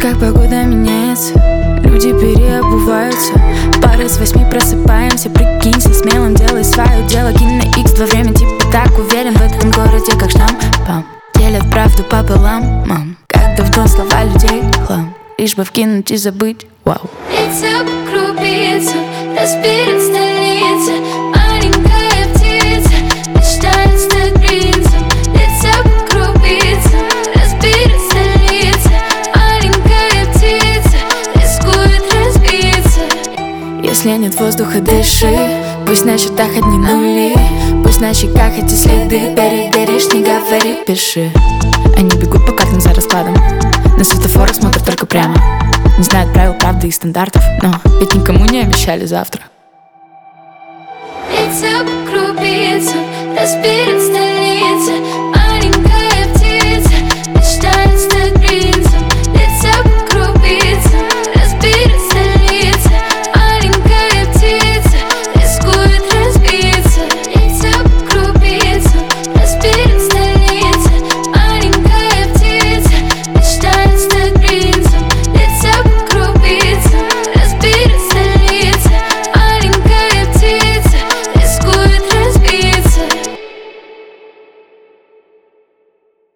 Как погода меняется, люди переобуваются. Пары с 8 просыпаемся. Прикинься смелым, делай свое дело. Кинь на X2 время, типа так уверен в этом городе, как штампом. Делят правду пополам, мам. Как давно слова людей хлам. Лишь бы вкинуть и забыть, вау. Лица покрупится, разберет столица. Маленькая птица мечтает стать принцем. Лица покрупится, разберет столица. Маленькая птица рискует разбиться. Если нет воздуха, дыши. Пусть на счетах одни нули. Пусть на щеках эти следы. Переверишь, не говори, пиши. Они бегут по картам за раскладом. На светофорах смотрят только прямо. Не знают правил, правды и стандартов. Но ведь никому не обещали завтра. Лица покрупится, разберет